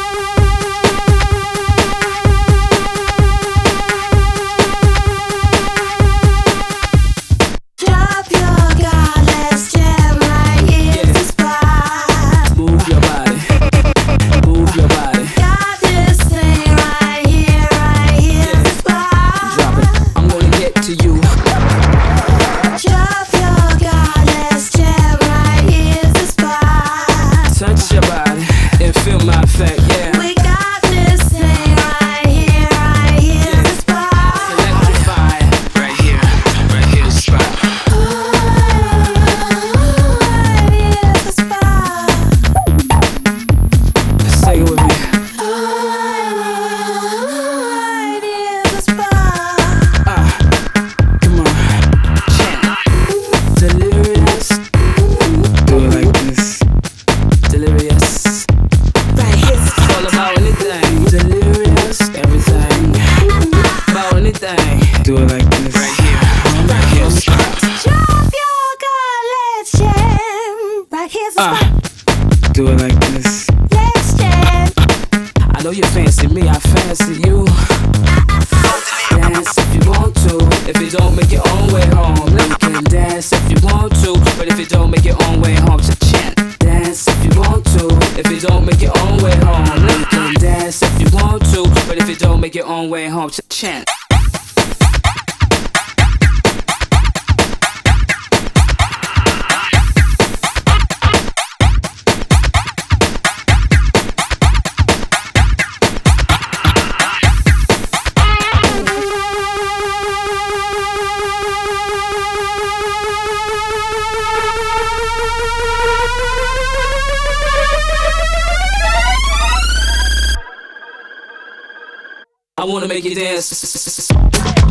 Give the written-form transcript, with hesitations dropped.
Do it like this. Right here. Right here's the spot. Drop your gun, let's jam. Right here's the spot. Do it like this. Let's jam. I know you fancy me, I fancy you. Dance if you want to. If you don't, make your own way home. You can dance if you want to, but if you don't, make your own way home. Just chant. Dance if you want to. If you don't, make your own way home. You can dance if you want to, but if you don't, make your own way home. Just chant. I wanna make you dance.